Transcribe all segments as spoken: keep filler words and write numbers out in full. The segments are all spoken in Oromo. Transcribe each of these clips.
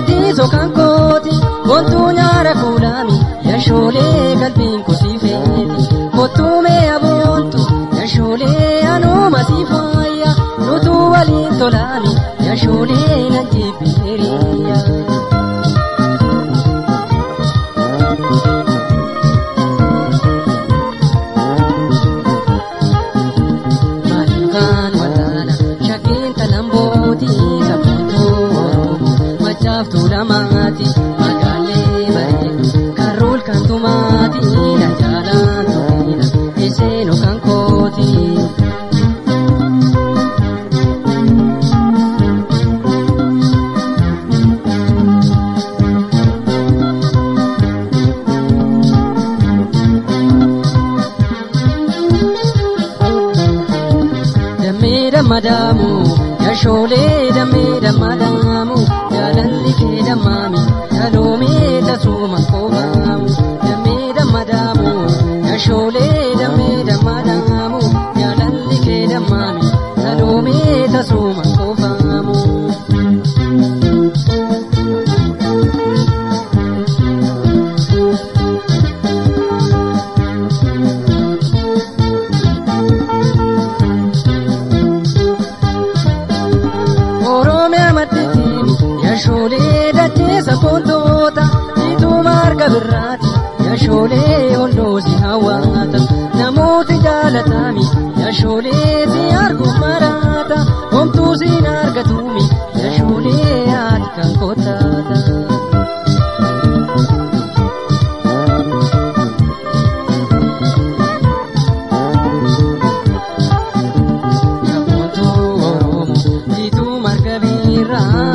ati sokan kooti gontuu nyaara fuulaami yashoolee qalbiin kosii feeti kottuumee aboontu yashoolee anuma si faaya nutuu waliin tolaami yashoolee nan jibbeeriya. Malukaan walaana shakkeen talambooti sabboontuu machaaf tuulamaati magaalee bareedu karool kan tumaati na jaalaan tumiina eesseenoo kan kooti. Madamu yashoolee damee damadamu jaalalli kee dammaami yaloomee tasuma koofamu damee damadamu yashoolee damee damadamu jaalalli kee dammaami yaloomee tasuma koofamu. Yashoolee dachee sabboontota ituu marga birraati yashoolee hundoo si hawwaata namooti jaalatami yashoolee si arguuf maraata homtuu siin argatuumi yashoolee haati kan kottaata. Sabboontuu Oromoo ituu marga birraa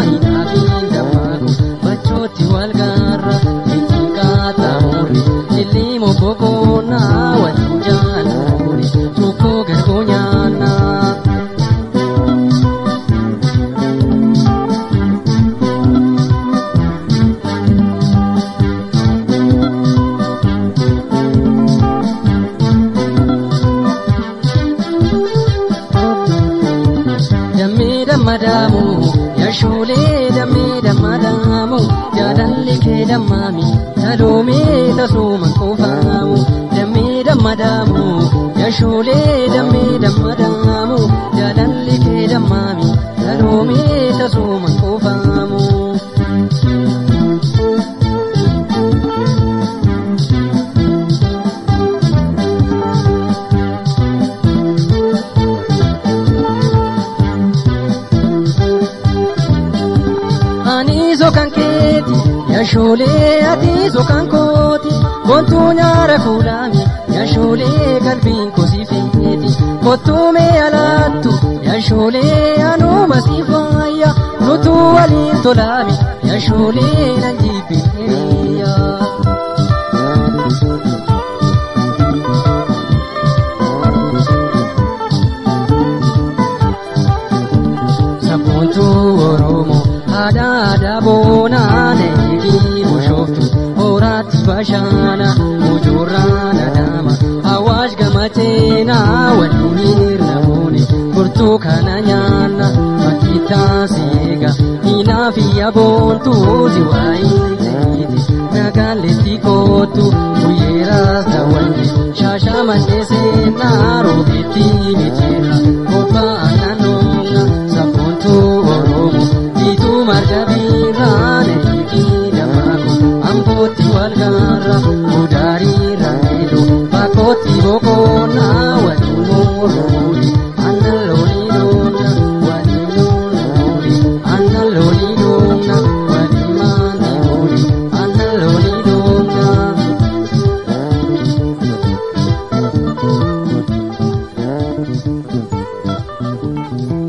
walgarra itinkaata muri ilimo bokona waljala muri tuko gargonyana. Damee damadamu yashoolee damee damadamu jaalalli kee dammaami yaloomee tasuma koofamu damee damadamu yashoolee damee damadamu jaalalli kee dammaami yaloomee tasuma koofamu. Sokan keeti yashoolee ati sokan kooti gontuu nyaara fuulaami yashoolee qalbiin kosii feeti kottuumee alaattu yashoolee anuma si faaya nutuu waliin tolaami yashoolee nan jibbeeriya. Sabboontuu Oromoo Ada ada bona neegi moshoftu horaatti bashana mujurana dama awash gamachena waliin namoonni burtukaana nyaanna makita seega inaafi aboontu ziwaayi seeti nagaaletti kootu guyyeeraas daawwanne shaashamannee seenaa roobeetti mijeera kolfaa naannoomna sabboontuu Oromoo. Marga birraane kidamaako ambooti walgarra mudaarii raayidoo bakkooti boqonna waliin mormuudi anna loonii doona waliin mormuudi anna loonii doona waliin maantimuudi anna loonii doona. Thank you.